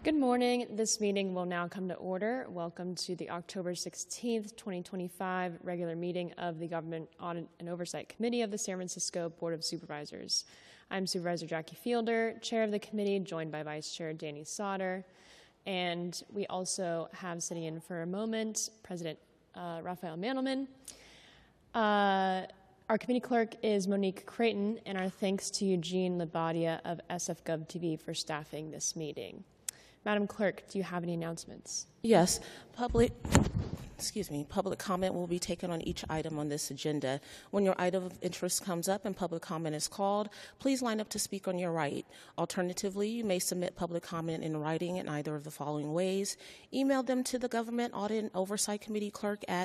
Good morning. This meeting will now come to order. Welcome to the October 16th, 2025 regular meeting of the Government Audit and Oversight Committee of the San Francisco Board of Supervisors. I'm Supervisor Jackie Fielder, Chair of the committee, joined by Vice Chair Danny Sauter. And we also have sitting in for a moment President Raphael Mandelman. Our committee clerk is Monique Creighton, and our thanks to Eugene Labadia of SFGov TV for staffing this meeting. Madam Clerk, do you have any announcements? Yes. Public comment will be taken on each item on this agenda. When your item of interest comes up and public comment is called, please line up to speak on your right. Alternatively, you may submit public comment in writing in either of the following ways. Email them to the Government Audit and Oversight Committee clerk at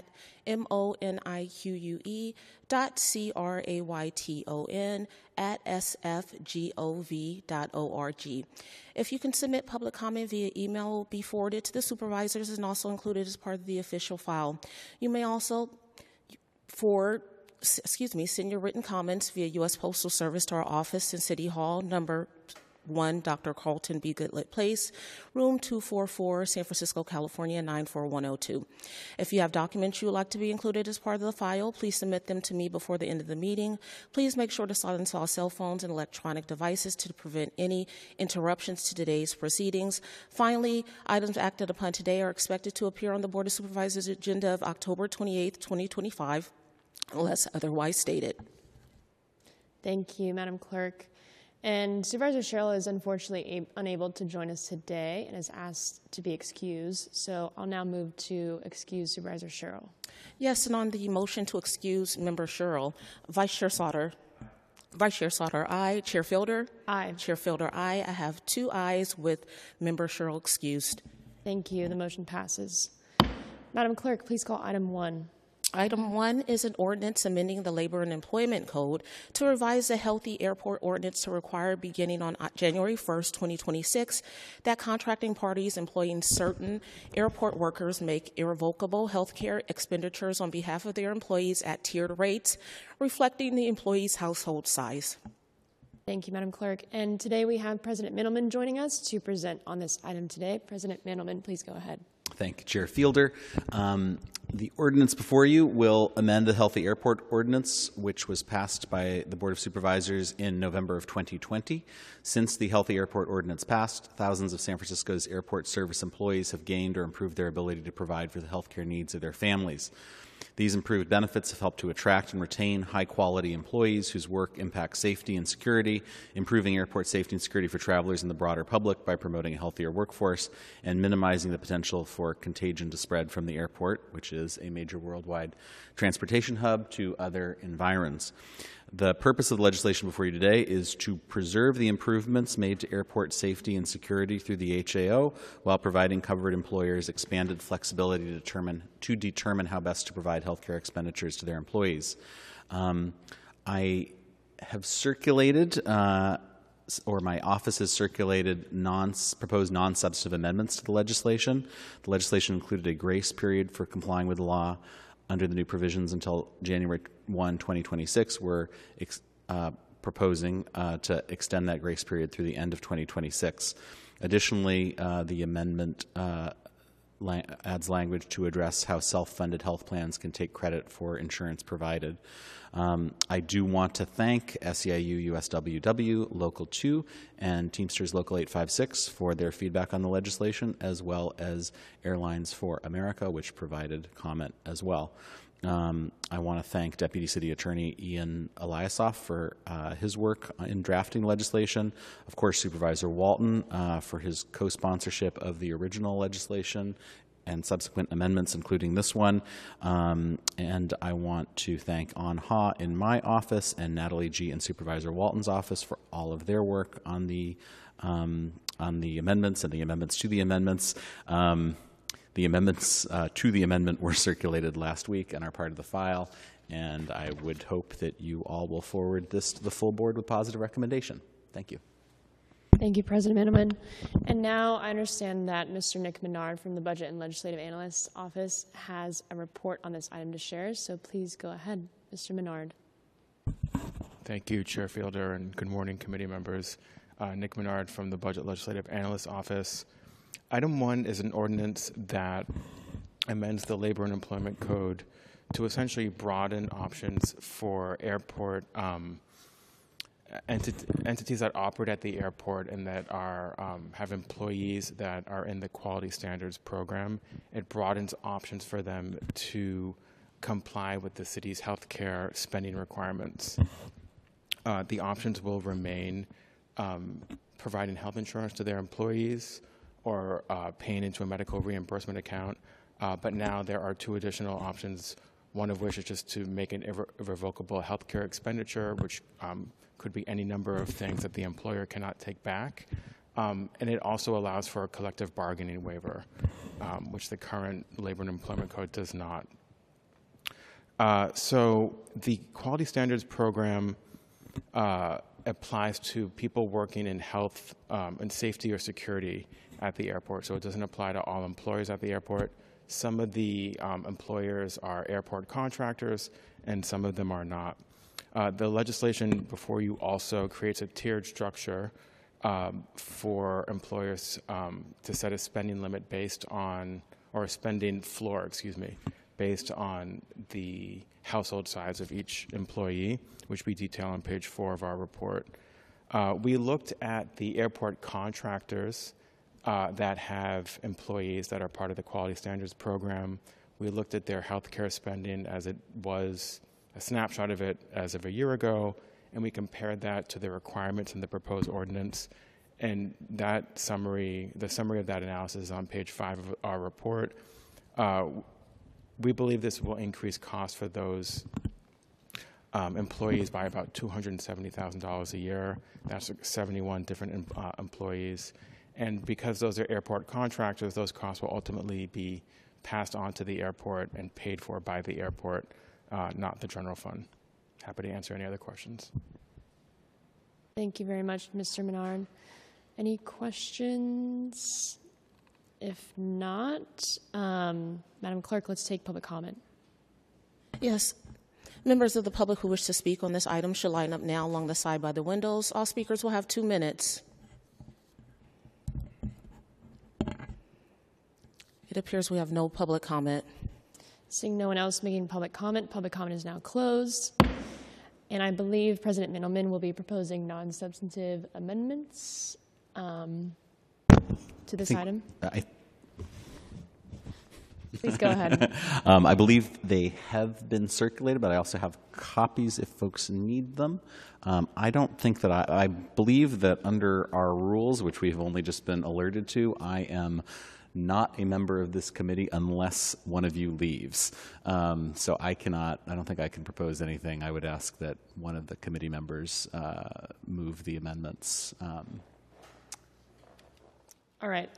moniqueCreighton@sfgov.org. If you can submit public comment via email, it will be forwarded to the supervisors and also included as part of the official file. You may also send your written comments via U.S. Postal Service to our office in City Hall, number 1, Dr. Carlton B. Goodlett Place, room 244, San Francisco, California, 94102. If you have documents you would like to be included as part of the file, please submit them to me before the end of the meeting. Please make sure to silence all cell phones and electronic devices to prevent any interruptions to today's proceedings. Finally, items acted upon today are expected to appear on the Board of Supervisors agenda of October 28, 2025, unless otherwise stated. Thank you, Madam Clerk. And Supervisor Sherrill is unfortunately unable to join us today and is asked to be excused. So I'll now move to excuse Supervisor Sherrill. Yes, and on the motion to excuse Member Sherrill, Vice Chair Sauter, aye. Chair Fielder? Aye. Chair Fielder, aye. I have 2 ayes with Member Sherrill excused. Thank you. The motion passes. Madam Clerk, please call item 1. Item 1 is an ordinance amending the Labor and Employment Code to revise the Healthy Airport Ordinance to require, beginning on January 1st, 2026, that contracting parties employing certain airport workers make irrevocable health care expenditures on behalf of their employees at tiered rates, reflecting the employee's household size. Thank you, Madam Clerk. And today we have President Mandelman joining us to present on this item today. President Mandelman, please go ahead. Thank you, Chair Fielder. The ordinance before you will amend the Healthy Airport Ordinance, which was passed by the Board of Supervisors in November of 2020. Since the Healthy Airport Ordinance passed, thousands of San Francisco's airport service employees have gained or improved their ability to provide for the healthcare needs of their families. These improved benefits have helped to attract and retain high-quality employees whose work impacts safety and security, improving airport safety and security for travelers and the broader public by promoting a healthier workforce and minimizing the potential for contagion to spread from the airport, which is a major worldwide transportation hub, to other environs. The purpose of the legislation before you today is to preserve the improvements made to airport safety and security through the HAO while providing covered employers expanded flexibility to determine how best to provide healthcare expenditures to their employees. I have circulated, or my office has circulated, proposed non-substantive amendments to the legislation. The legislation included a grace period for complying with the law under the new provisions until January 1, 2026. We're proposing to extend that grace period through the end of 2026. Additionally, the amendment adds language to address how self-funded health plans can take credit for insurance provided. I do want to thank SEIU USWW Local 2 and Teamsters Local 856 for their feedback on the legislation, as well as Airlines for America, which provided comment as well. I want to thank Deputy City Attorney Ian Eliasoff for his work in drafting legislation. Of course, Supervisor Walton for his co-sponsorship of the original legislation and subsequent amendments, including this one. And I want to thank An Ha in my office and Natalie G. in Supervisor Walton's office for all of their work on the amendments and the amendments to the amendments. The amendments to the amendment were circulated last week and are part of the file, and I would hope that you all will forward this to the full board with positive recommendation. Thank you. Thank you, President Mandelman. And now I understand that Mr. Nick Menard from the Budget and Legislative Analyst's Office has a report on this item to share, so please go ahead, Mr. Menard. Thank you, Chair Fielder, and good morning, committee members. Nick Menard from the Budget Legislative Analyst's Office. Item 1 is an ordinance that amends the Labor and Employment Code to essentially broaden options for airport entities that operate at the airport and that are have employees that are in the quality standards program. It broadens options for them to comply with the city's healthcare spending requirements. The options will remain providing health insurance to their employees or paying into a medical reimbursement account. But now there are 2 additional options, one of which is just to make an irrevocable healthcare expenditure, which could be any number of things that the employer cannot take back. And it also allows for a collective bargaining waiver, which the current Labor and Employment Code does not. So the Quality Standards Program applies to people working in health and safety or security at the airport. So it doesn't apply to all employees at the airport. Some of the employers are airport contractors, and some of them are not. The legislation before you also creates a tiered structure for employers to set a spending limit based on, or a spending floor, excuse me, based on the household size of each employee, which we detail on page 4 of our report. We looked at the airport contractors that have employees that are part of the Quality Standards Program. We looked at their healthcare spending as it was, a snapshot of it as of a year ago, and we compared that to the requirements in the proposed ordinance. And that summary, the summary of that analysis is on page 5 of our report. We believe this will increase costs for those employees by about $270,000 a year. That's 71 different employees. And because those are airport contractors, those costs will ultimately be passed on to the airport and paid for by the airport, not the general fund. Happy to answer any other questions. Thank you very much, Mr. Menard. Any questions? If not, Madam Clerk, let's take public comment. Yes. Members of the public who wish to speak on this item should line up now along the side by the windows. All speakers will have 2 minutes. It appears we have no public comment. Seeing no one else making public comment is now closed. And I believe President Mittleman will be proposing non-substantive amendments to this item. Please go ahead. I believe they have been circulated, but I also have copies if folks need them. I don't think that I believe that under our rules, which we've only just been alerted to, I am not a member of this committee unless one of you leaves. So I don't think I can propose anything. I would ask that one of the committee members move the amendments. All right.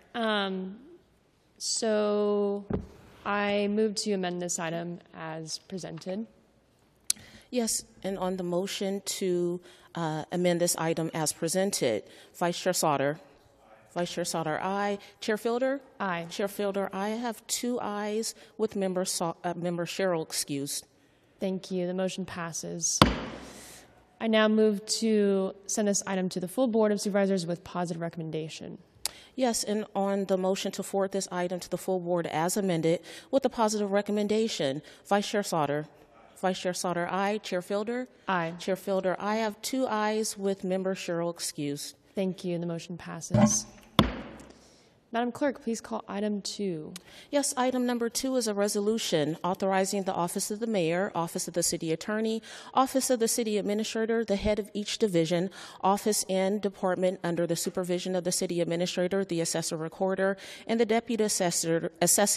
So I move to amend this item as presented. Yes, and on the motion to amend this item as presented, Vice Chair Sauter. Vice Chair Sauter, aye. Chair Fielder? Aye. Chair Fielder, I have 2 ayes with Member Sherrill excused. Thank you. The motion passes. I now move to send this item to the full Board of Supervisors with positive recommendation. Yes, and on the motion to forward this item to the full board as amended with a positive recommendation, Vice Chair Sauter. Vice Chair Sauter, aye. Chair Fielder? Aye. Chair Fielder, I have 2 ayes with Member Sherrill excused. Thank you. The motion passes. Madam Clerk, please call item 2. Yes, item number 2 is a resolution authorizing the Office of the Mayor, Office of the City Attorney, Office of the City Administrator, the head of each division, office and department under the supervision of the City Administrator, the Assessor Recorder, and the Deputy Assessors,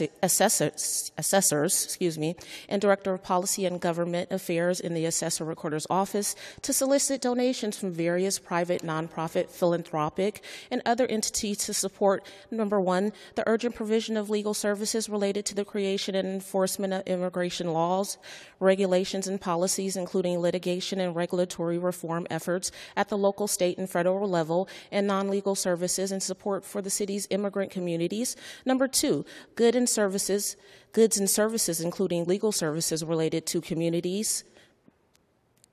and Director of Policy and Government Affairs in the Assessor Recorder's Office to solicit donations from various private, nonprofit, philanthropic, and other entities to support Number 1, the urgent provision of legal services related to the creation and enforcement of immigration laws, regulations, and policies, including litigation and regulatory reform efforts at the local, state, and federal level, and non-legal services and support for the city's immigrant communities. Number 2, goods and services, including legal services related to communities,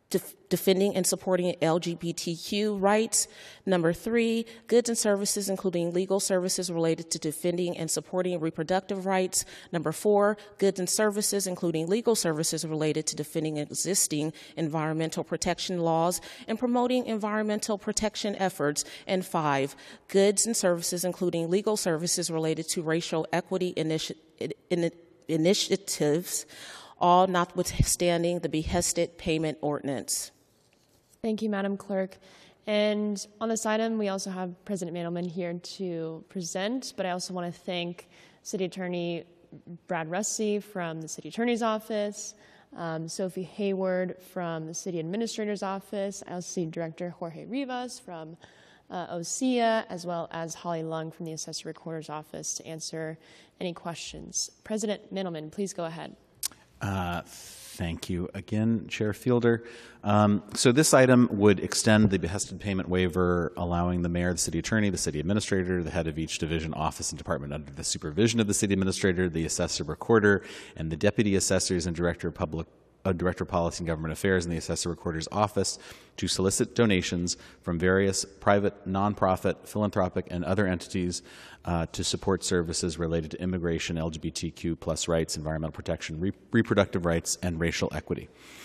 defending and supporting LGBTQ rights. Number 3, goods and services, including legal services related to defending and supporting reproductive rights. Number 4, goods and services, including legal services related to defending existing environmental protection laws and promoting environmental protection efforts. And 5, goods and services, including legal services related to racial equity initiatives, all notwithstanding the behested payment ordinance. Thank you, Madam Clerk. And on this item, we also have President Mandelman here to present, but I also want to thank City Attorney Brad Russi from the City Attorney's Office, Sophie Hayward from the City Administrator's Office, I also see Director Jorge Rivas from OSEA, as well as Holly Lung from the Assessor Recorder's Office to answer any questions. President Mandelman, please go ahead. Thank you again, Chair Fielder. So this item would extend the behested payment waiver, allowing the mayor, the city attorney, the city administrator, the head of each division, office, and department under the supervision of the city administrator, the assessor recorder, and the deputy assessors and director of policy and government affairs in the assessor recorder's office to solicit donations from various private, nonprofit, philanthropic, and other entities to support services related to immigration, LGBTQ plus rights, environmental protection, reproductive rights, and racial equity.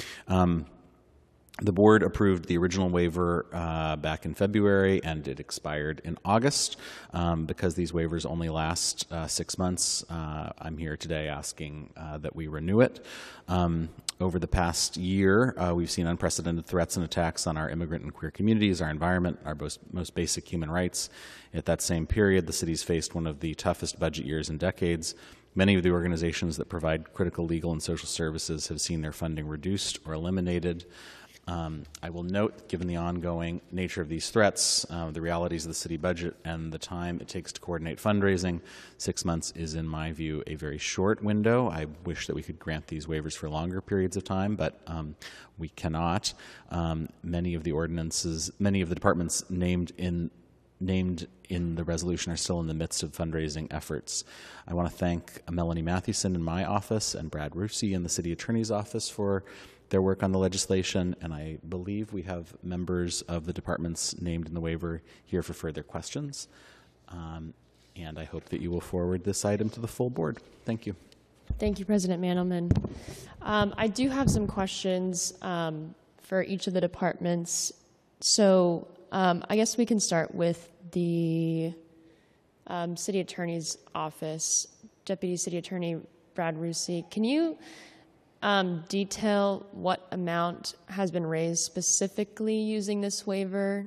The board approved the original waiver back in February, and it expired in August. Because these waivers only last 6 months, I'm here today asking that we renew it. Over the past year, we've seen unprecedented threats and attacks on our immigrant and queer communities, our environment, our most basic human rights. At that same period, the city's faced one of the toughest budget years in decades. Many of the organizations that provide critical legal and social services have seen their funding reduced or eliminated. I will note, given the ongoing nature of these threats, the realities of the city budget, and the time it takes to coordinate fundraising, 6 months is, in my view, a very short window. I wish that we could grant these waivers for longer periods of time, but we cannot. Many of the departments named in the resolution are still in the midst of fundraising efforts. I want to thank Melanie Mathewson in my office and Brad Russi in the city attorney's office for their work on the legislation, and I believe we have members of the departments named in the waiver here for further questions. And I hope that you will forward this item to the full board. Thank you. Thank you, President Mandelman. I do have some questions for each of the departments. So I guess we can start with the City Attorney's Office. Deputy City Attorney Brad Russi, can you detail what amount has been raised specifically using this waiver?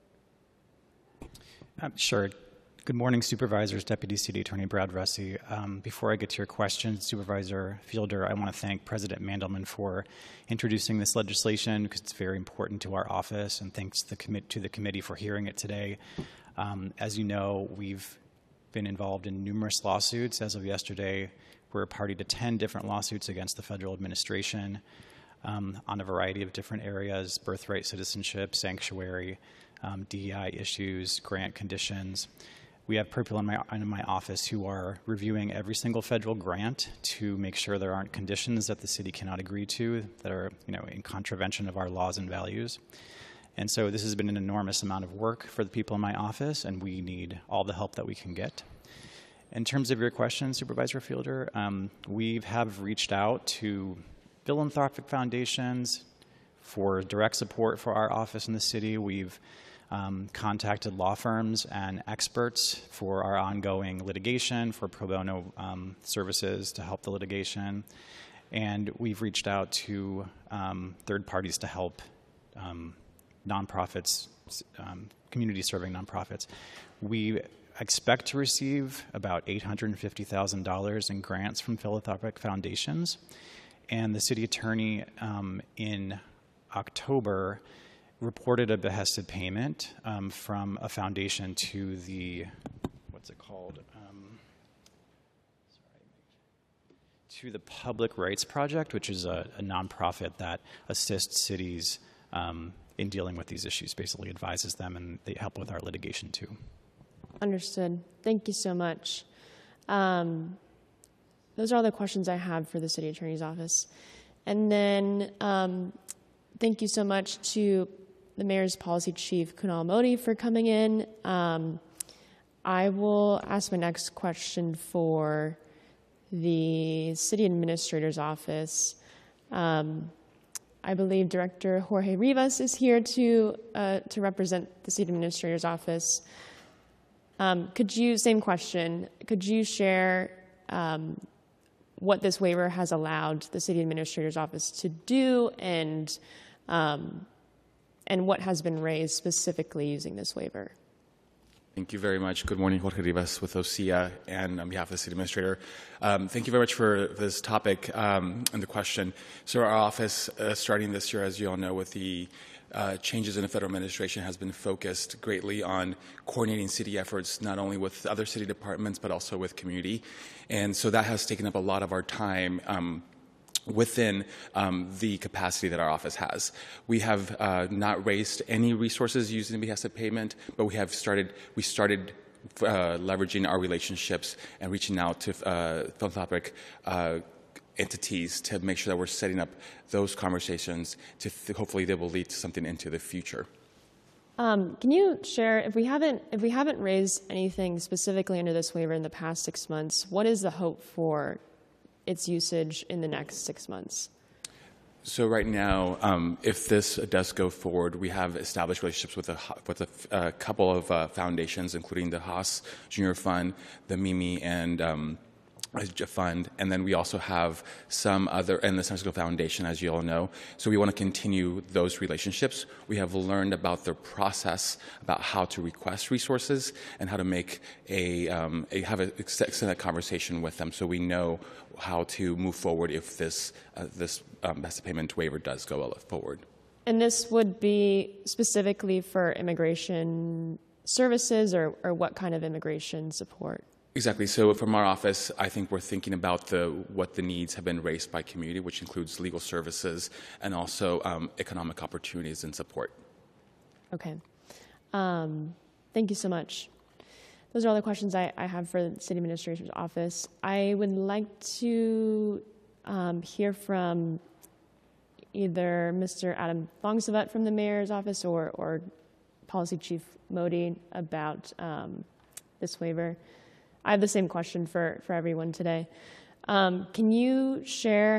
Sure. Good morning, Supervisors. Deputy City Attorney Brad Russi. Before I get to your question, Supervisor Fielder, I want to thank President Mandelman for introducing this legislation because it's very important to our office, and thanks to the committee for hearing it today. As you know, we've been involved in numerous lawsuits. As of yesterday, we're a party to 10 different lawsuits against the federal administration on a variety of different areas: birthright citizenship, sanctuary, DEI issues, grant conditions. We have people in my office who are reviewing every single federal grant to make sure there aren't conditions that the city cannot agree to that are, in contravention of our laws and values. And so this has been an enormous amount of work for the people in my office, and we need all the help that we can get. In terms of your question, Supervisor Fielder, we have reached out to philanthropic foundations for direct support for our office in the city. We've contacted law firms and experts for our ongoing litigation, for pro bono services to help the litigation. And we've reached out to third parties to help nonprofits, community-serving nonprofits. We expect to receive about $850,000 in grants from philanthropic foundations. And the city attorney in October reported a behested payment from a foundation to the, to the Public Rights Project, which is a nonprofit that assists cities in dealing with these issues, basically advises them, and they help with our litigation too. Understood. Thank you so much. Those are all the questions I have for the City Attorney's Office. And then Thank you so much to the Mayor's Policy Chief, Kunal Modi, for coming in. I will ask my next question for the City Administrator's Office. I believe Director Jorge Rivas is here to represent the City Administrator's Office. Same question, could you share what this waiver has allowed the City Administrator's Office to do, and what has been raised specifically using this waiver? Thank you very much. Good morning, Jorge Rivas with OSEA, and on behalf of the City Administrator. Thank you very much for this topic and the question. So our office, starting this year, as you all know, with the changes in the federal administration, has been focused greatly on coordinating city efforts, not only with other city departments, but also with community. And so that has taken up a lot of our time within the capacity that our office has. We have not raised any resources using the behest of payment, but we started leveraging our relationships and reaching out to philanthropic entities to make sure that we're setting up those conversations to hopefully they will lead to something into the future. Can you share, if we haven't raised anything specifically under this waiver in the past 6 months, what is the hope for its usage in the next 6 months? So right now, if this does go forward, we have established relationships with a couple of foundations, including the Haas Junior Fund, the Mimi, and fund, and then we also have some other, and the San Francisco Foundation, as you all know. So we want to continue those relationships. We have learned about their process, about how to request resources, and how to make extend a conversation with them, so we know how to move forward if this best payment waiver does go forward. And this would be specifically for immigration services, or what kind of immigration support? Exactly. So from our office, I think we're thinking about what the needs have been raised by community, which includes legal services and also economic opportunities and support. Okay. Thank you so much. Those are all the questions I have for the City Administrator's Office. I would like to hear from either Mr. Adam Bongsavet from the Mayor's Office or Policy Chief Modi about this waiver. I have the same question for everyone today. Can you share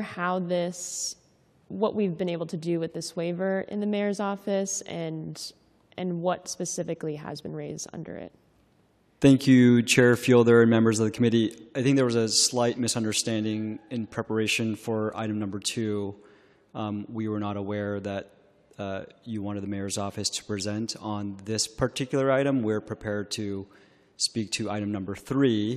what we've been able to do with this waiver in the Mayor's Office, and what specifically has been raised under it? Thank you, Chair Fielder and members of the committee. I think there was a slight misunderstanding in preparation for item number 2. We were not aware that you wanted the Mayor's Office to present on this particular item. We're prepared to speak to item number 3.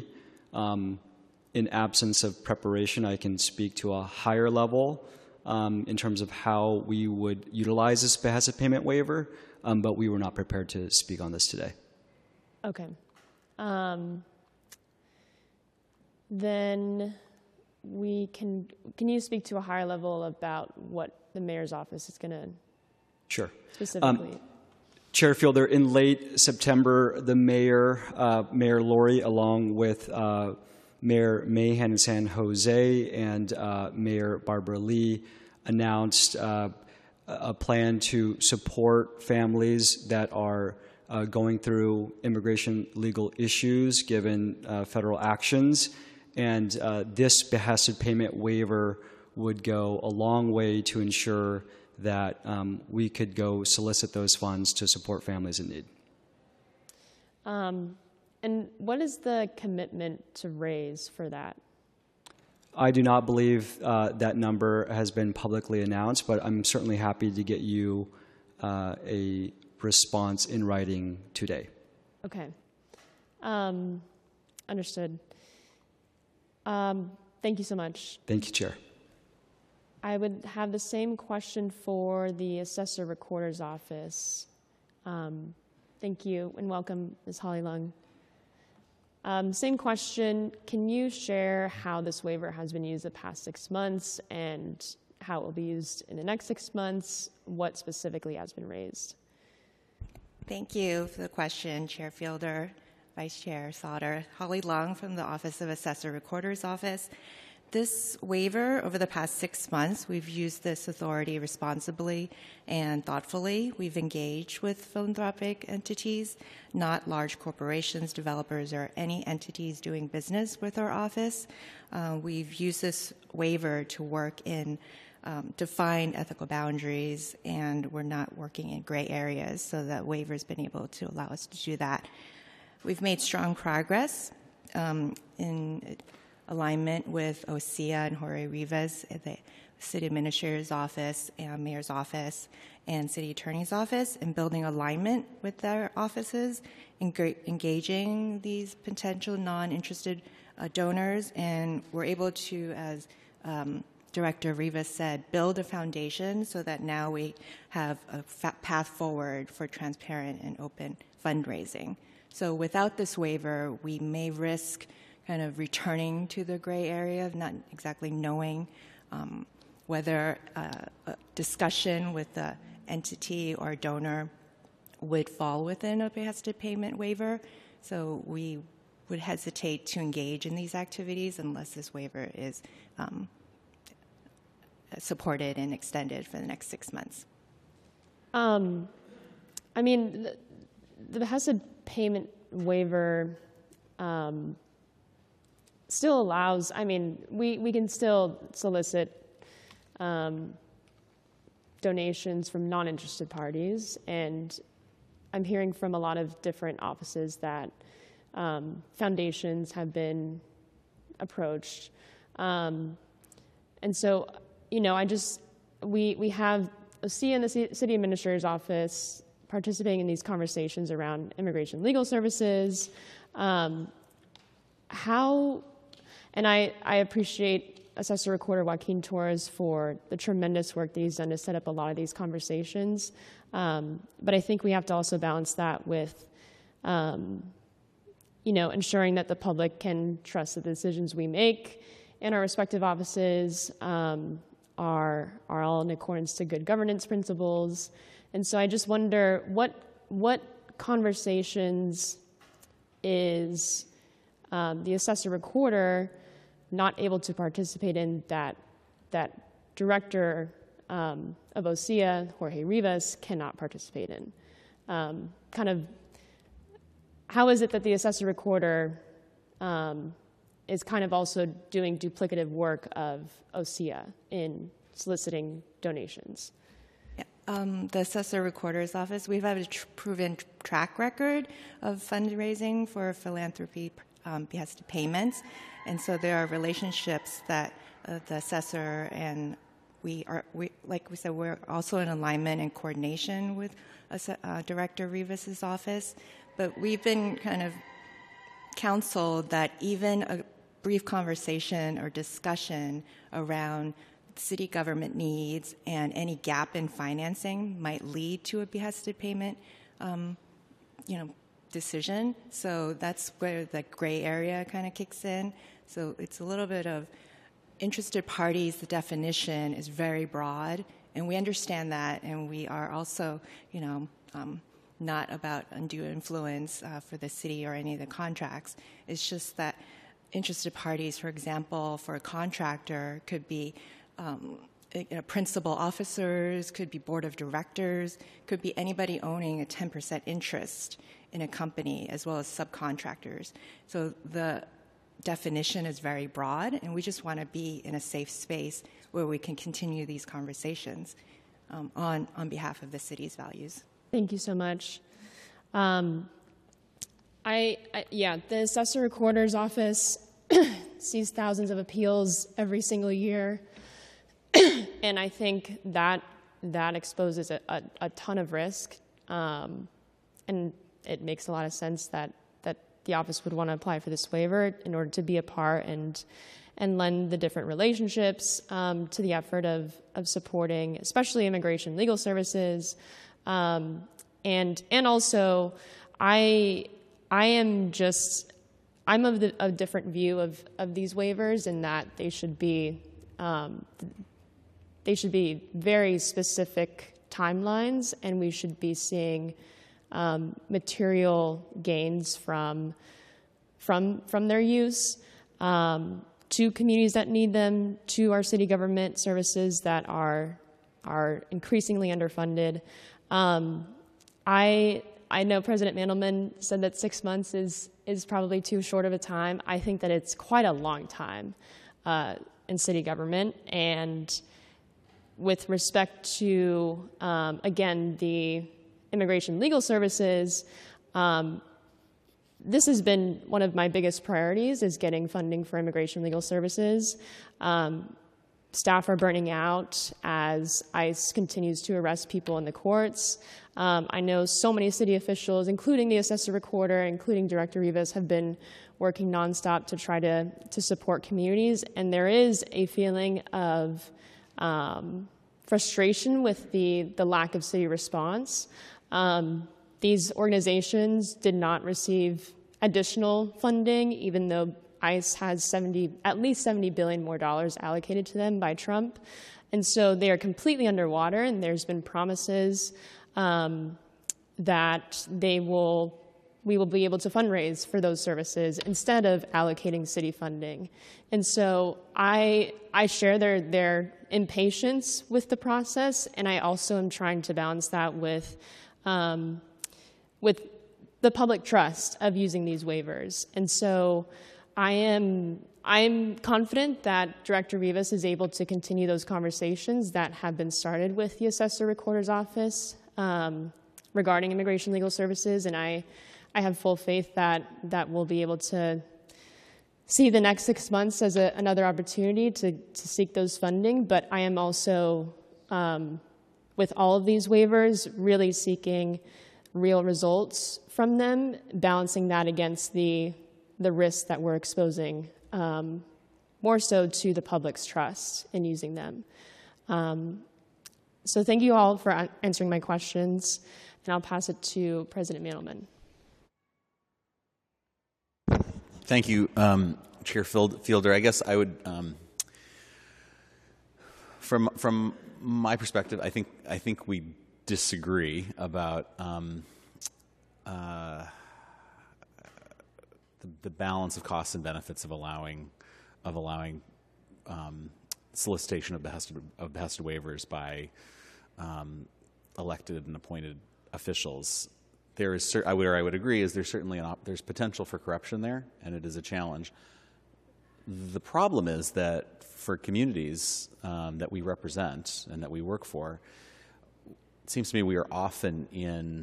In absence of preparation, I can speak to a higher level in terms of how we would utilize this behest of payment waiver, but we were not prepared to speak on this today. Okay. Then can you speak to a higher level about what the Mayor's Office is going to specifically? Chair Fielder, in late September, the Mayor Lori, along with Mayor Mahan in San Jose and Mayor Barbara Lee, announced a plan to support families that are going through immigration legal issues given federal actions. And this behested payment waiver would go a long way to ensure that we could go solicit those funds to support families in need. And what is the commitment to raise for that? I do not believe that number has been publicly announced, but I'm certainly happy to get you a response in writing today. Okay. Understood. Thank you so much. Thank you, Chair. I would have the same question for the Assessor Recorder's Office. Thank you, and welcome, Ms. Holly Lung. Same question. Can you share how this waiver has been used the past 6 months and how it will be used in the next 6 months? What specifically has been raised? Thank you for the question, Chair Fielder, Vice Chair Sauter. Holly Long from the Office of Assessor Recorder's Office. This waiver, over the past 6 months, we've used this authority responsibly and thoughtfully. We've engaged with philanthropic entities, not large corporations, developers, or any entities doing business with our office. We've used this waiver to work in define ethical boundaries, and we're not working in gray areas, so that waiver's been able to allow us to do that. We've made strong progress in alignment with OSEA and Jorge Rivas, the City Administrator's Office and Mayor's Office and City Attorney's Office, in building alignment with their offices, engaging these potential non-interested donors, and we're able to, as Director Rivas said, build a foundation so that now we have a path forward for transparent and open fundraising. So without this waiver, we may risk kind of returning to the gray area of not exactly knowing whether a discussion with the entity or donor would fall within a behested payment waiver. So we would hesitate to engage in these activities unless this waiver is supported and extended for the next 6 months. I mean, the behested payment waiver still allows, I mean, we can still solicit donations from non-interested parties, and I'm hearing from a lot of different offices that foundations have been approached. And so, you know, we have OSEA in the City Administrator's Office participating in these conversations around immigration legal services. And I appreciate Assessor Recorder Joaquin Torres for the tremendous work that he's done to set up a lot of these conversations. But I think we have to also balance that with, you know, ensuring that the public can trust the decisions we make in our respective offices are all in accordance to good governance principles. And so I just wonder what conversations is the Assessor Recorder not able to participate in that Director of OSEA, Jorge Rivas, cannot participate in? Kind of, how is it that the Assessor Recorder is kind of also doing duplicative work of OSEA in soliciting donations? The Assessor Recorder's Office, we've had a proven track record of fundraising for philanthropy behested payments. And so there are relationships that the assessor and we like we said, we're also in alignment and coordination with Director Rivas's office. But we've been kind of counseled that even a brief conversation or discussion around city government needs and any gap in financing might lead to a behested payment, decision. So that's where the gray area kind of kicks in. So it's a little bit of interested parties. The definition is very broad, and we understand that, and we are also, not about undue influence for the city or any of the contracts. It's just that interested parties, for example, for a contractor could be principal officers, could be board of directors, could be anybody owning a 10% interest in a company, as well as subcontractors. So the definition is very broad, and we just want to be in a safe space where we can continue these conversations on behalf of the city's values. Thank you so much. The Assessor Recorder's Office sees thousands of appeals every single year, and I think that exposes a ton of risk, and it makes a lot of sense that the office would want to apply for this waiver in order to be a part and lend the different relationships to the effort of supporting, especially immigration legal services, and also I'm of a different view of these waivers in that they should be very specific timelines, and we should be seeing material gains from their use. to communities that need them, to our city government services that are increasingly underfunded. I know President Mandelman said that 6 months is probably too short of a time. I think that it's quite a long time in city government. And with respect to, again, the immigration legal services, this has been one of my biggest priorities, is getting funding for immigration legal services. Staff are burning out as ICE continues to arrest people in the courts. I know so many city officials, including the assessor recorder, including Director Rivas, have been working nonstop to try to support communities. And there is a feeling of frustration with the lack of city response. These organizations did not receive additional funding, even though ICE has at least $70 billion more allocated to them by Trump. And so they are completely underwater, and there's been promises that we will be able to fundraise for those services instead of allocating city funding. And so I share their impatience with the process, and I also am trying to balance that with the public trust of using these waivers. And so I'm confident that Director Rivas is able to continue those conversations that have been started with the Assessor Recorder's Office regarding immigration legal services, and I have full faith that we'll be able to see the next 6 months as another opportunity to seek those funding. But I am also, with all of these waivers, really seeking real results from them, balancing that against the risks that we're exposing, more so to the public's trust in using them. So thank you all for answering my questions, and I'll pass it to President Mandelman. Thank you, Chair Fielder. I guess I would, from my perspective, I think we disagree about the balance of costs and benefits of allowing solicitation of behested waivers by elected and appointed officials. There is, I would agree, is there's certainly there's potential for corruption there, and it is a challenge. The problem is that for communities that we represent and that we work for, it seems to me we are often in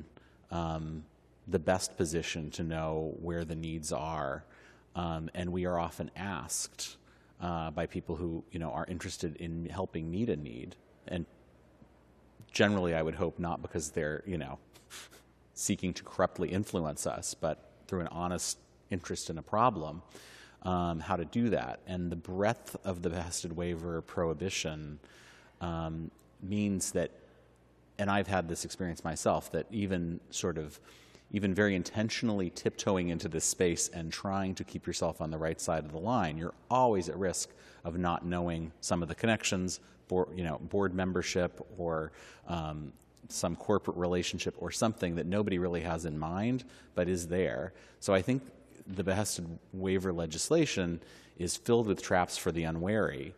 the best position to know where the needs are, and we are often asked by people who are interested in helping meet a need, and generally I would hope not because they're seeking to corruptly influence us, but through an honest interest in a problem, how to do that. And the breadth of the behested waiver prohibition means that, and I've had this experience myself, that even very intentionally tiptoeing into this space and trying to keep yourself on the right side of the line, you're always at risk of not knowing some of the connections, board membership, or some corporate relationship or something that nobody really has in mind but is there. So I think the behested waiver legislation is filled with traps for the unwary,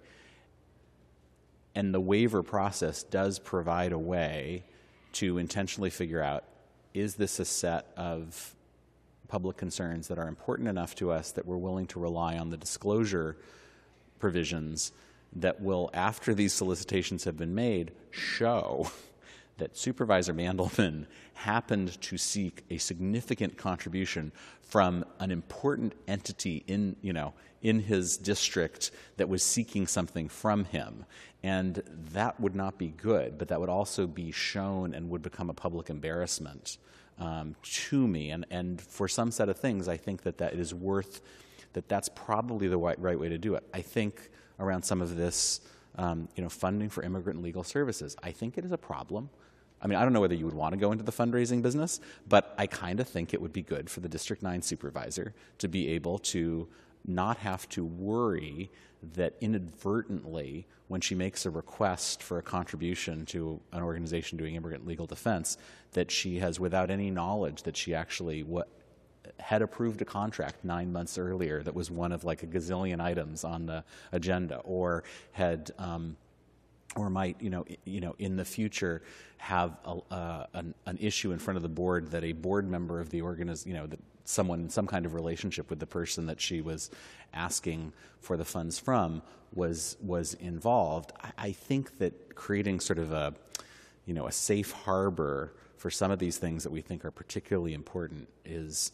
and the waiver process does provide a way to intentionally figure out, is this a set of public concerns that are important enough to us that we're willing to rely on the disclosure provisions that will, after these solicitations have been made, show that Supervisor Mandelman happened to seek a significant contribution from an important entity in his district that was seeking something from him. And that would not be good, but that would also be shown and would become a public embarrassment to me. And for some set of things, I think that it is worth, that's probably the right way to do it. I think around some of this, funding for immigrant and legal services, I think it is a problem. I mean, I don't know whether you would want to go into the fundraising business, but I kind of think it would be good for the District 9 supervisor to be able to not have to worry that inadvertently, when she makes a request for a contribution to an organization doing immigrant legal defense, that she has, without any knowledge, that she actually had approved a contract 9 months earlier that was one of like a gazillion items on the agenda, or had or might, in the future have an issue in front of the board that a board member of the that someone in some kind of relationship with the person that she was asking for the funds from was involved. I think that creating sort of a safe harbor for some of these things that we think are particularly important is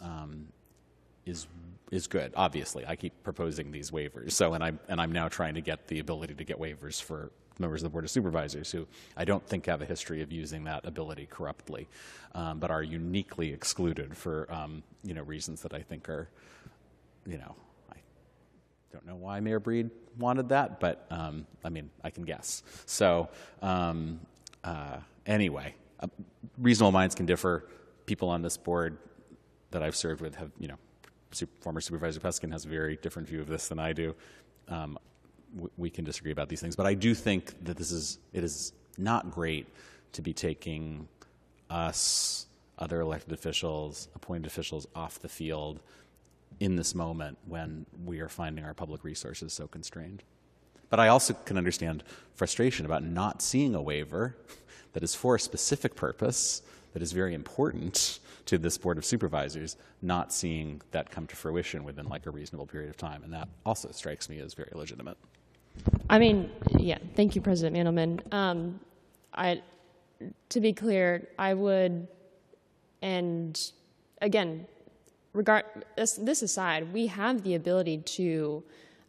good. Obviously, I keep proposing these waivers. So, and I'm now trying to get the ability to get waivers for members of the Board of Supervisors who I don't think have a history of using that ability corruptly, but are uniquely excluded for reasons that I think are, I don't know why Mayor Breed wanted that, but I can guess. So anyway, reasonable minds can differ. People on this board that I've served with have, former Supervisor Peskin has a very different view of this than I do. We can disagree about these things, but I do think that it is not great to be taking us, other elected officials, appointed officials off the field in this moment when we are finding our public resources so constrained. But I also can understand frustration about not seeing a waiver that is for a specific purpose, that is very important to this Board of Supervisors, not seeing that come to fruition within like a reasonable period of time. And that also strikes me as very legitimate. Thank you, President Mandelman. To be clear, I would, and again, this aside, we have the ability to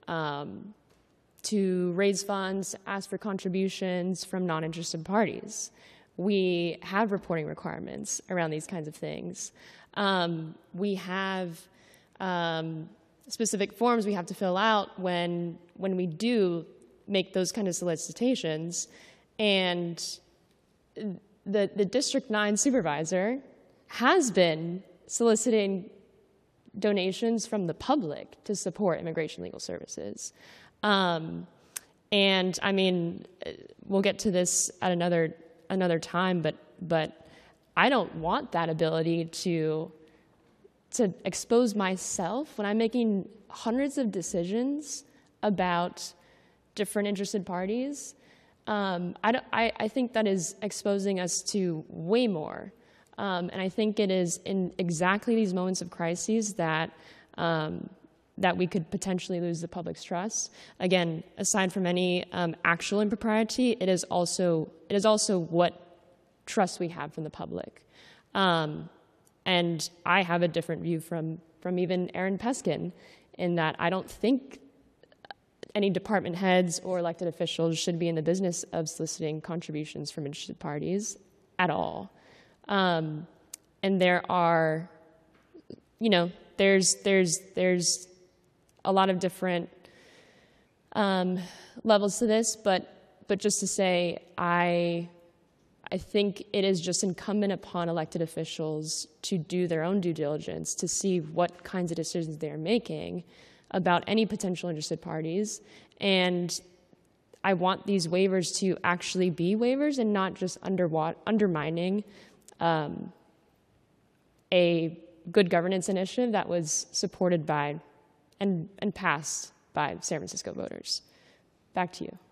raise funds, ask for contributions from non-interested parties. We have reporting requirements around these kinds of things. We have specific forms we have to fill out when we do make those kind of solicitations. And the District 9 supervisor has been soliciting donations from the public to support immigration legal services. And we'll get to this at another time, but I don't want that ability to expose myself when I'm making hundreds of decisions about different interested parties. I think that is exposing us to way more. And I think it is in exactly these moments of crises that we could potentially lose the public's trust. Again, aside from any actual impropriety, it is also what trust we have from the public. And I have a different view from even Aaron Peskin in that I don't think any department heads or elected officials should be in the business of soliciting contributions from interested parties at all. And there are, there's a lot of different levels to this, but just to say, I think it is just incumbent upon elected officials to do their own due diligence to see what kinds of decisions they are making about any potential interested parties. And I want these waivers to actually be waivers and not just undermining a good governance initiative that was supported by and passed by San Francisco voters. Back to you.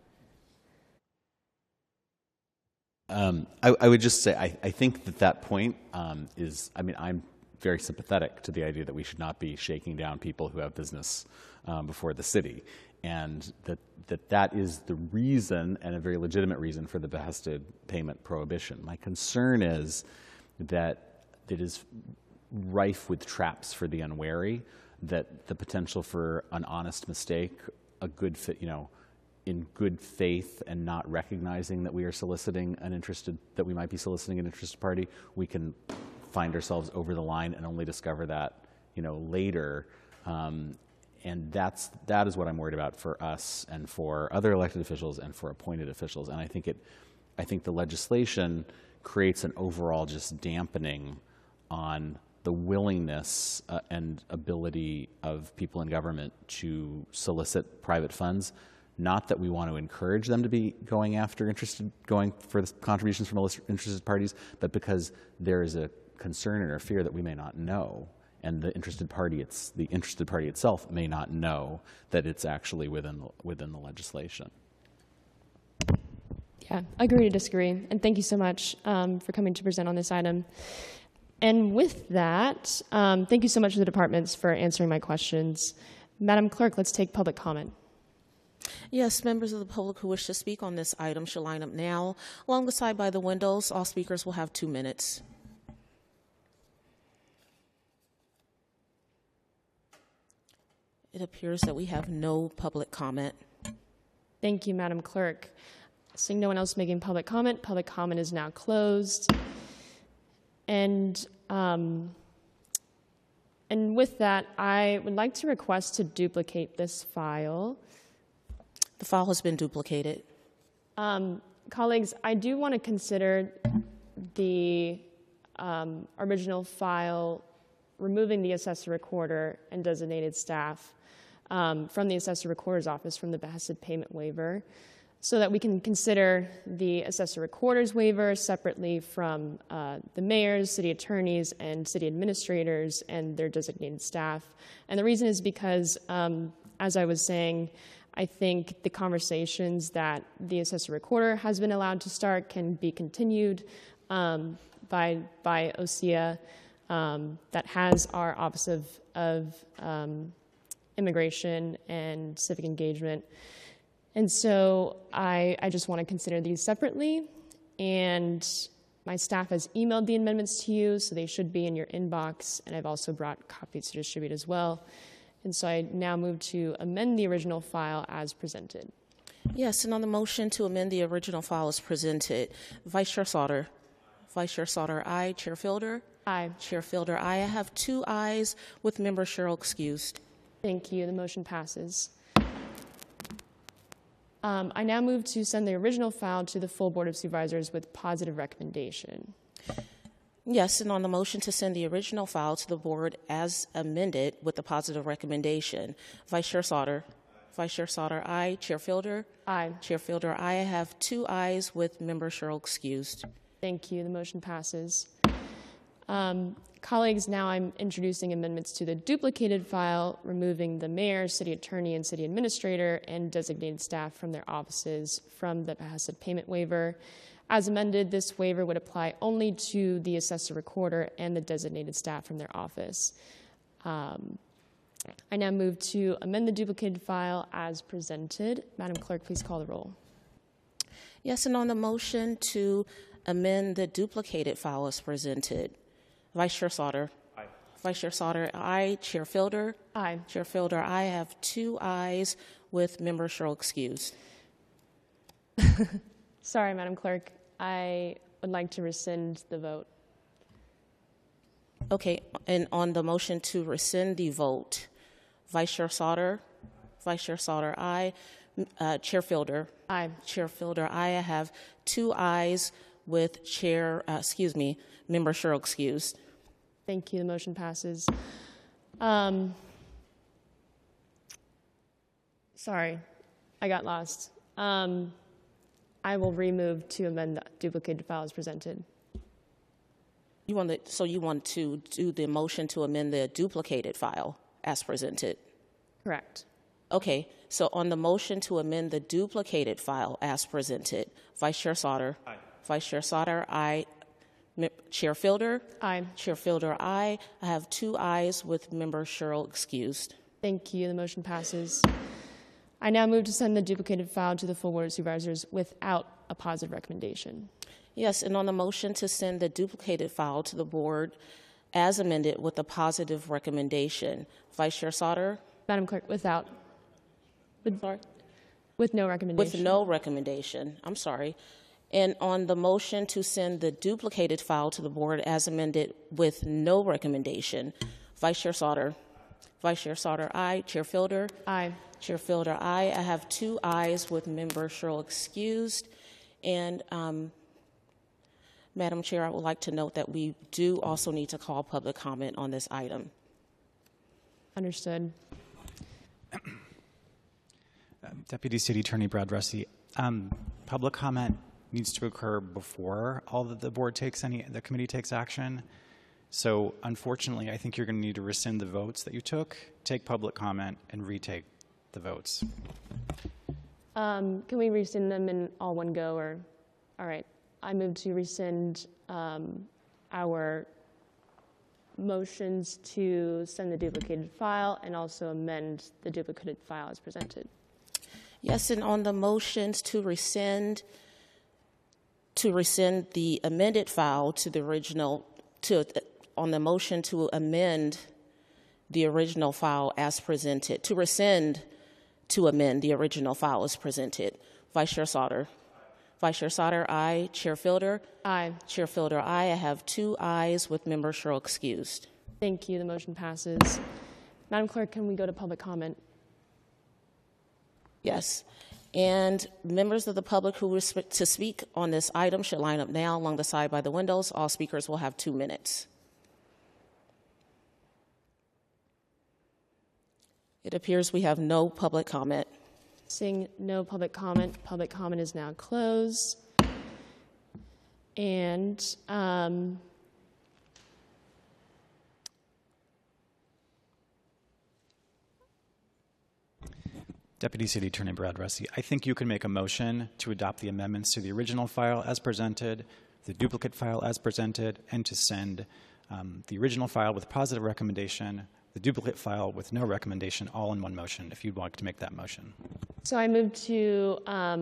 I would just say I think that point is, I'm very sympathetic to the idea that we should not be shaking down people who have business before the city, and that is the reason, and a very legitimate reason, for the behested payment prohibition. My concern is that it is rife with traps for the unwary, that the potential for an honest mistake, a good fit, in good faith and not recognizing that we are soliciting that we might be soliciting an interested party, we can find ourselves over the line and only discover that, later. And that is what I'm worried about for us and for other elected officials and for appointed officials. And I think the legislation creates an overall just dampening on the willingness and ability of people in government to solicit private funds. Not that we want to encourage them to be going for contributions from interested parties, but because there is a concern or fear that we may not know. and the interested party itself may not know that it's actually within the legislation. Yeah, agree to disagree. And thank you so much for coming to present on this item. And with that, thank you so much to the departments for answering my questions. Madam Clerk, let's take public comment. Yes, members of the public who wish to speak on this item should line up now. Along the side by the windows, all speakers will have 2 minutes. It appears that we have no public comment. Thank you, Madam Clerk. Seeing no one else making public comment is now closed. And with that, I would like to request to duplicate this file. The file has been duplicated. Colleagues, I do want to consider the original file removing the assessor recorder and designated staff from the assessor recorder's office from the behested payment waiver, so that we can consider the assessor recorder's waiver separately from the mayors, city attorneys, and city administrators and their designated staff. And the reason is because, as I was saying, I think the conversations that the assessor recorder has been allowed to start can be continued by OSEA that has our Office of Immigration and Civic Engagement. And so I just want to consider these separately. And my staff has emailed the amendments to you, so they should be in your inbox. And I've also brought copies to distribute as well. And so I now move to amend the original file as presented. Yes, and on the motion to amend the original file as presented, Vice Chair Sauter. Vice Chair Sauter, aye. Chair Fielder? Aye. Chair Fielder, aye. I have 2 ayes with Member Sherrill excused. Thank you. The motion passes. I now move to send the original file to the full Board of Supervisors with positive recommendation. Yes, and on the motion to send the original file to the board as amended with the positive recommendation, Vice Chair Sauter. Vice Chair Sauter, aye. Chair Fielder? Aye. Chair Fielder, aye. I have 2 ayes with Member Sherrill excused. Thank you. The motion passes. Colleagues, now I'm introducing amendments to the duplicated file, removing the mayor, city attorney, and city administrator and designated staff from their offices from the behested payment waiver. As amended, this waiver would apply only to the assessor recorder and the designated staff from their office. I now move to amend the duplicated file as presented. Madam Clerk, please call the roll. Yes, and on the motion to amend the duplicated file as presented, Vice Chair Sauter. Aye. Vice Chair Sauter, aye. Chair Fielder? Aye. Chair Fielder, aye. I have 2 ayes with Member Sherrill excused. Sorry, Madam Clerk. I would like to rescind the vote. Okay, and on the motion to rescind the vote, Vice Chair Sauter? Vice Chair Sauter, aye. Chair Fielder? Aye. Chair Fielder, aye. I have 2 ayes with Member Sherrill excused. Thank you. The motion passes. Sorry, I got lost. I will remove to amend the duplicated file as presented. So you want to do the motion to amend the duplicated file as presented? Correct. Okay, so on the motion to amend the duplicated file as presented, Vice Chair Sauter? Aye. Vice Chair Sauter, aye. Chair Fielder? Aye. Chair Fielder, aye. I have 2 ayes with Member Sherrill excused. Thank you. The motion passes. I now move to send the duplicated file to the full Board of Supervisors without a positive recommendation. Yes, and on the motion to send the duplicated file to the board as amended with a positive recommendation, Vice Chair Sauter? Madam Clerk, with no recommendation. With no recommendation. I'm sorry. And on the motion to send the duplicated file to the board as amended with no recommendation, Vice Chair Sauter? Vice Chair Sauter, aye. Chair Fielder? Aye. Chair Fielder, aye. I have 2 ayes with Member Sherrill excused. And Madam Chair, I would like to note that we do also need to call public comment on this item. Understood. Deputy City Attorney Brad Russi, public comment needs to occur before all that the committee takes action. So unfortunately, I think you're going to need to rescind the votes that you took, take public comment, and retake the votes. Can we rescind them in all one go? Or, all right, I move to rescind our motions to send the duplicated file and also amend the duplicated file as presented. Yes, and on the motions to rescind the amended file to the original, on the motion to amend the original file as presented, to rescind to amend the original file as presented. Vice Chair Sauter. Vice Chair Sauter, aye. Chair Fielder? Aye. Chair Fielder, aye. I have 2 ayes with Member Sherrill excused. Thank you. The motion passes. Madam Clerk, can we go to public comment? Yes. And members of the public who wish to speak on this item should line up now along the side by the windows. All speakers will have 2 minutes. It appears we have no public comment. Seeing no public comment is now closed. And Deputy City Attorney Brad Russi, I think you can make a motion to adopt the amendments to the original file as presented, the duplicate file as presented, and to send the original file with positive recommendation, the duplicate file with no recommendation, all in one motion, if you'd like to make that motion. so I move to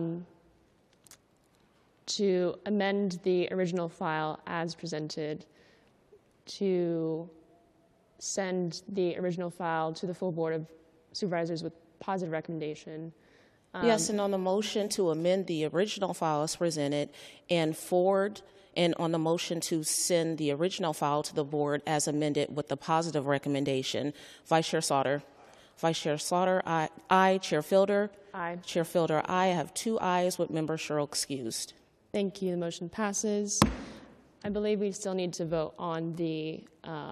amend the original file as presented, to send the original file to the full Board of Supervisors with positive recommendation. Yes, and on the motion to amend the original file as presented and on the motion to send the original file to the board as amended with the positive recommendation, Vice Chair Sauter. Vice Chair Sauter, aye. Chair Fielder? Aye. Chair Fielder, aye. I have 2 ayes with Member Sherrill excused. Thank you. The motion passes. I believe we still need to vote on the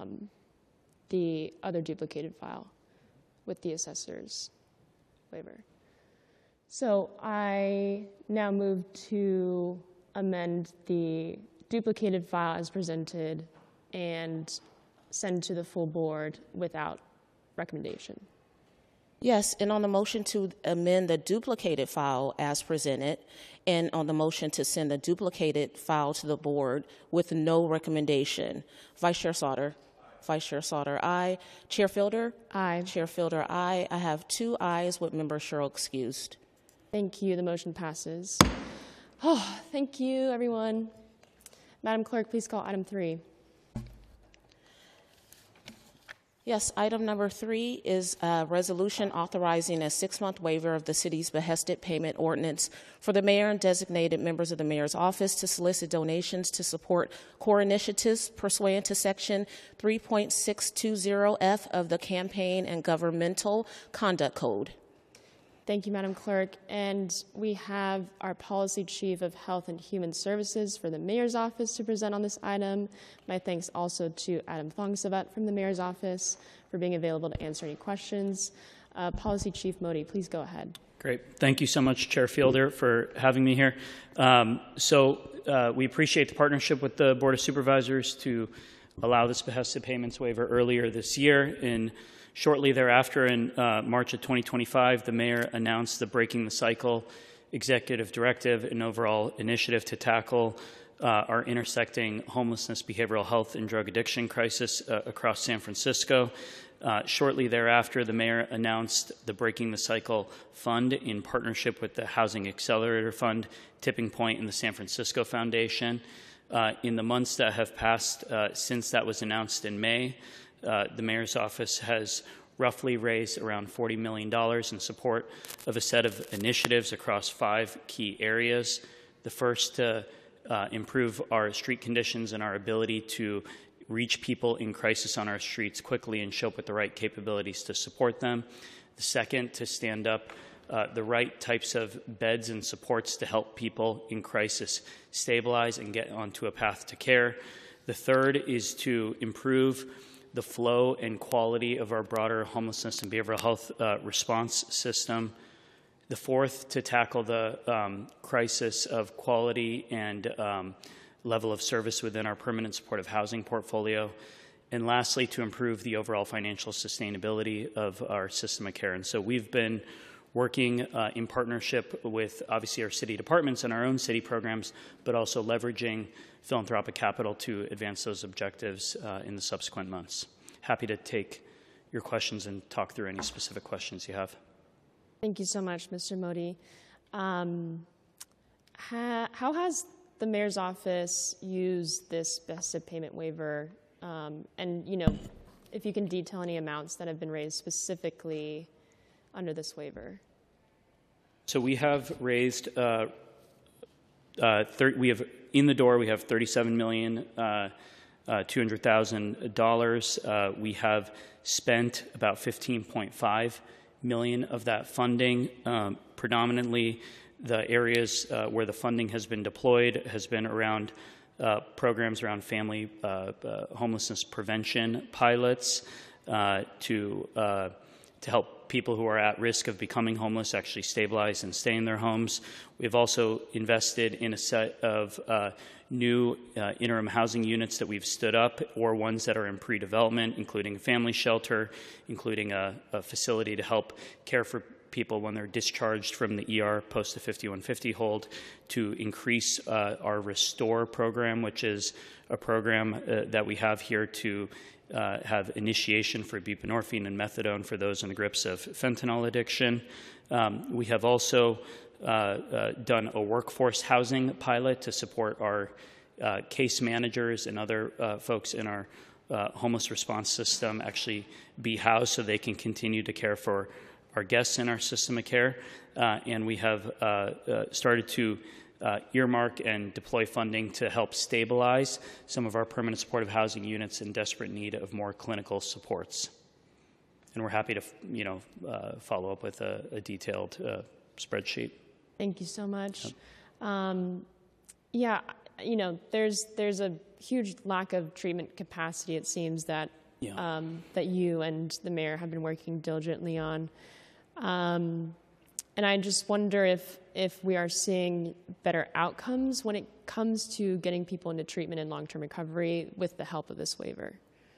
other duplicated file with the assessor's waiver. So I now move to amend the duplicated file as presented and send to the full board without recommendation. Yes, and on the motion to amend the duplicated file as presented, and on the motion to send the duplicated file to the board with no recommendation, Vice Chair Sauter. Vice Chair Sauter, aye. Chair Fielder? Aye. Chair Fielder, aye. I have 2 ayes with Member Sherrill excused. Thank you. The motion passes. Oh, thank you, everyone. Madam Clerk, please call item 3. Yes, item number 3 is a resolution authorizing a 6-month waiver of the city's behested payment ordinance for the mayor and designated members of the mayor's office to solicit donations to support core initiatives pursuant to section 3.620F of the Campaign and Governmental Conduct Code. Thank you, Madam Clerk. And we have our Policy Chief of Health and Human Services for the Mayor's Office to present on this item. My thanks also to Adam Thongsavat from the Mayor's Office for being available to answer any questions. Policy Chief Modi, please go ahead. Great. Thank you so much, Chair Fielder, for having me here. We appreciate the partnership with the Board of Supervisors to allow this behested payments waiver earlier this year. Shortly thereafter, in March of 2025, the mayor announced the Breaking the Cycle executive directive and overall initiative to tackle our intersecting homelessness, behavioral health, and drug addiction crisis across San Francisco. Shortly thereafter, the mayor announced the Breaking the Cycle Fund in partnership with the Housing Accelerator Fund, Tipping Point, and the San Francisco Foundation. In the months that have passed since that was announced in May, the mayor's office has roughly raised around $40 million in support of a set of initiatives across 5 key areas. The first, to improve our street conditions and our ability to reach people in crisis on our streets quickly and show up with the right capabilities to support them. The second, to stand up the right types of beds and supports to help people in crisis stabilize and get onto a path to care. The third is to improve the flow and quality of our broader homelessness and behavioral health response system. The fourth, to tackle the crisis of quality and level of service within our permanent supportive housing portfolio. and lastly, to improve the overall financial sustainability of our system of care. And so we've been working in partnership with, obviously, our city departments and our own city programs, but also leveraging philanthropic capital to advance those objectives in the subsequent months. Happy to take your questions and talk through any specific questions you have. Thank you so much, Mr. Modi. How has the mayor's office used this BESIP payment waiver? And, if you can detail any amounts that have been raised specifically under this waiver. So we have raised, we have in the door, we have $37,200,000. We have spent about $15.5 million of that funding. Predominantly, the areas where the funding has been deployed has been around programs around family homelessness prevention pilots to help people who are at risk of becoming homeless actually stabilize and stay in their homes. We've also invested in a set of new interim housing units that we've stood up, or ones that are in pre-development, including a family shelter, including a facility to help care for people when they're discharged from the ER post the 5150 hold, to increase our Restore program, which is a program that we have here to have initiation for buprenorphine and methadone for those in the grips of fentanyl addiction. We have also done a workforce housing pilot to support our case managers and other folks in our homeless response system actually be housed so they can continue to care for our guests in our system of care. And we have started to earmark and deploy funding to help stabilize some of our permanent supportive housing units in desperate need of more clinical supports. And we're happy to, follow up with a detailed spreadsheet. Thank you so much. There's a huge lack of treatment capacity, it seems, that that you and the mayor have been working diligently on. And I just wonder if we are seeing better outcomes when it comes to getting people into treatment and long-term recovery with the help of this waiver.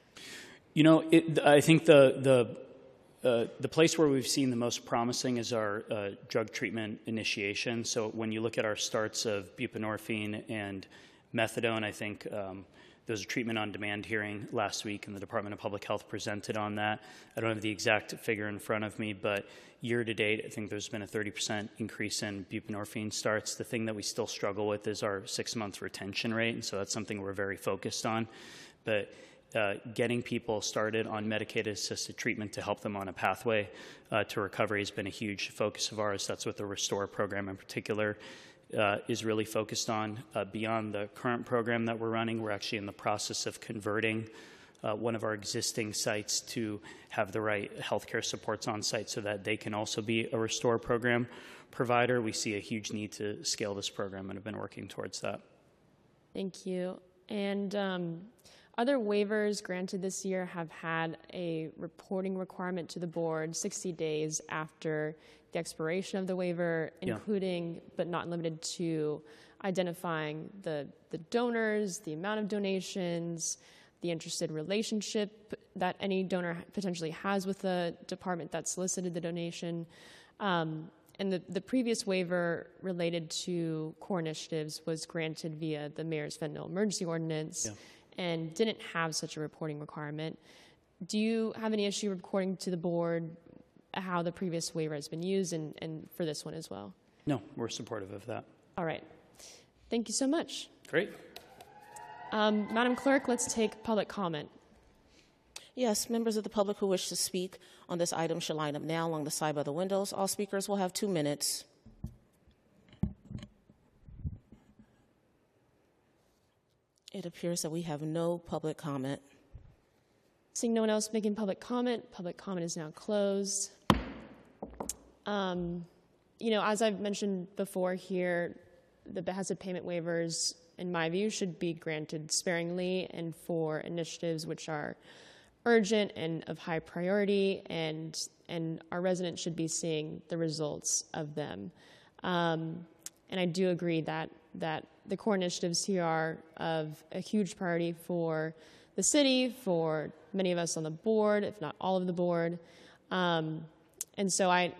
I think the place where we've seen the most promising is our drug treatment initiation. So when you look at our starts of buprenorphine and methadone, I think there was a treatment on demand hearing last week, and the Department of Public Health presented on that. I don't have the exact figure in front of me, but year to date, I think there's been a 30% increase in buprenorphine starts. The thing that we still struggle with is our 6-month retention rate, and so that's something we're very focused on. But getting people started on medicated-assisted treatment to help them on a pathway to recovery has been a huge focus of ours. That's what the Restore program in particular is really focused on. Beyond the current program that we're running, we're actually in the process of converting one of our existing sites to have the right healthcare supports on site so that they can also be a Restore program provider. We see a huge need to scale this program and have been working towards that. Thank you. And other waivers granted this year have had a reporting requirement to the board 60 days after the expiration of the waiver, including but not limited to identifying the donors, the amount of donations, the interested relationship that any donor potentially has with the department that solicited the donation. And the previous waiver related to core initiatives was granted via the mayor's fentanyl emergency ordinance and didn't have such a reporting requirement. Do you have any issue reporting to the board how the previous waiver has been used and for this one as well? No, we're supportive of that. All right. Thank you so much. Great. Madam Clerk, let's take public comment. Yes, members of the public who wish to speak on this item should line up now along the side by the windows. All speakers will have 2 minutes. It appears that we have no public comment. Seeing no one else making public comment is now closed. As I've mentioned before here, the BESIP payment waivers, in my view, should be granted sparingly and for initiatives which are urgent and of high priority, and our residents should be seeing the results of them. And I do agree that the core initiatives here are of a huge priority for the the city, for many of us on the board, if not all of the board. And so I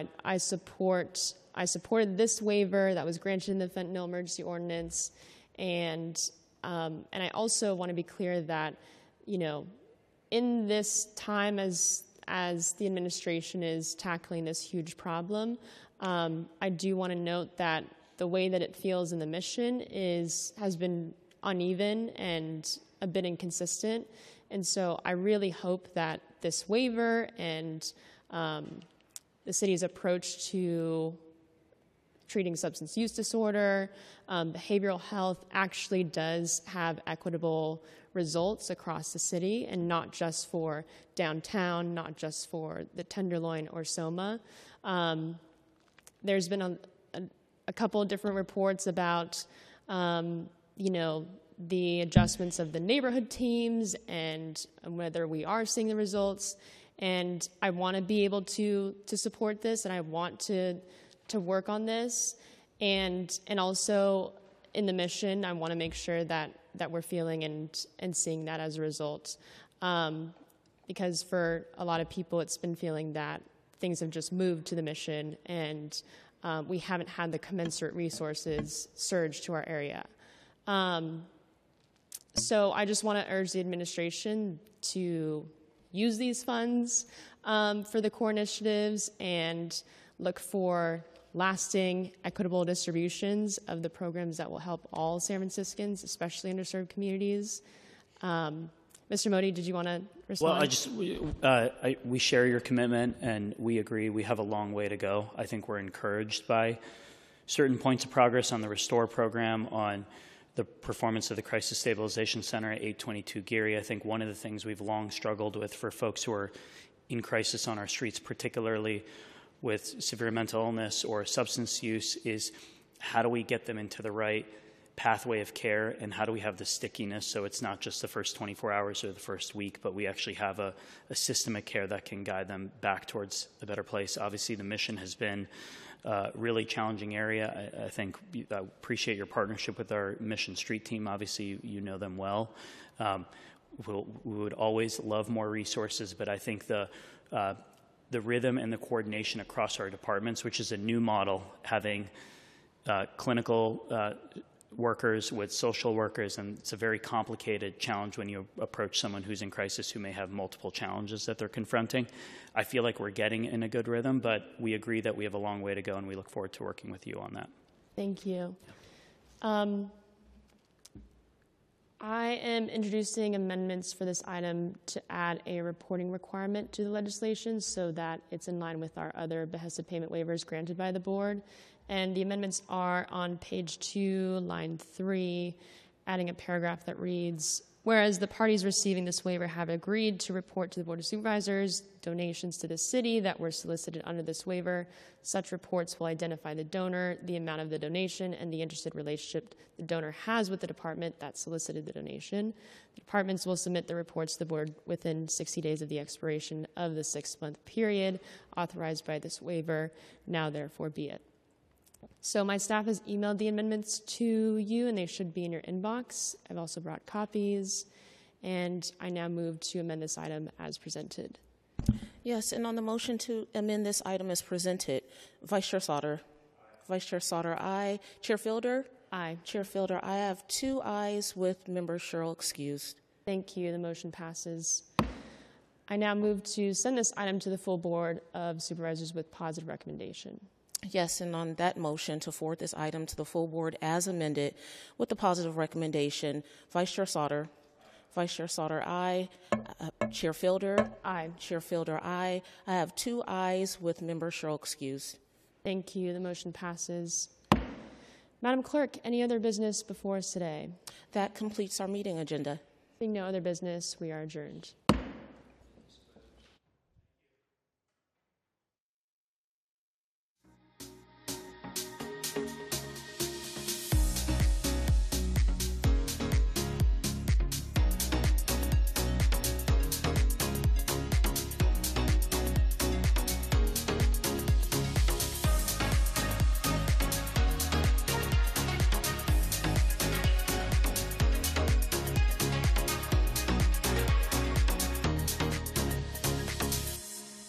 supported this waiver that was granted in the fentanyl emergency ordinance, and I also want to be clear that, in this time as the administration is tackling this huge problem, I do want to note that the way that it feels in the mission has been uneven and a bit inconsistent. And so I really hope that this waiver and the city's approach to treating substance use disorder, behavioral health actually does have equitable results across the city, and not just for downtown, not just for the Tenderloin or Soma. There's been a couple of different reports about, the adjustments of the neighborhood teams and whether we are seeing the results. And I want to be able to support this, and I want to work on this. And also in the mission, I want to make sure that we're feeling and seeing that as a result. Because for a lot of people, it's been feeling that things have just moved to the mission, and we haven't had the commensurate resources surge to our area. So I just want to urge the administration to use these funds for the core initiatives and look for lasting, equitable distributions of the programs that will help all San Franciscans, especially underserved communities. Mr. Modi, did you want to respond? Well, we share your commitment, and we agree we have a long way to go. I think we're encouraged by certain points of progress on the Restore program, on the performance of the Crisis Stabilization Center at 822 Geary. I think one of the things we've long struggled with for folks who are in crisis on our streets, particularly with severe mental illness or substance use, is how do we get them into the right pathway of care, and how do we have the stickiness so it's not just the first 24 hours or the first week, but we actually have a system of care that can guide them back towards a better place. Obviously, the mission has been a really challenging area. I think I appreciate your partnership with our Mission Street team. Obviously, you know them well. We would always love more resources, but I think the rhythm and the coordination across our departments, which is a new model, having clinical workers with social workers, and it's a very complicated challenge when you approach someone who's in crisis who may have multiple challenges that they're confronting. I feel like we're getting in a good rhythm, but we agree that we have a long way to go, and we look forward to working with you on that. Thank you. I am introducing amendments for this item to add a reporting requirement to the legislation so that it's in line with our other behest of payment waivers granted by the board. And the amendments are on page 2, line 3, adding a paragraph that reads, whereas the parties receiving this waiver have agreed to report to the Board of Supervisors donations to the city that were solicited under this waiver, such reports will identify the donor, the amount of the donation, and the interested relationship the donor has with the department that solicited the donation. The departments will submit the reports to the board within 60 days of the expiration of the 6-month period authorized by this waiver. Now, therefore, be it. So my staff has emailed the amendments to you, and they should be in your inbox. I've also brought copies, and I now move to amend this item as presented. Yes, and on the motion to amend this item as presented, Vice Chair Sauter. Vice Chair Sauter, aye. Chair Fielder? Aye. Chair Fielder, I have 2 ayes with Member Sherrill excused. Thank you. The motion passes. I now move to send this item to the full Board of Supervisors with positive recommendation. Yes, and on that motion to forward this item to the full board as amended with the positive recommendation, Vice Chair Sauter. Vice Chair Sauter, aye. Chair Fielder? Aye. Chair Fielder, aye. I have 2 ayes with Member Sherrill excused. Thank you. The motion passes. Madam Clerk, any other business before us today? That completes our meeting agenda. Being no other business, we are adjourned.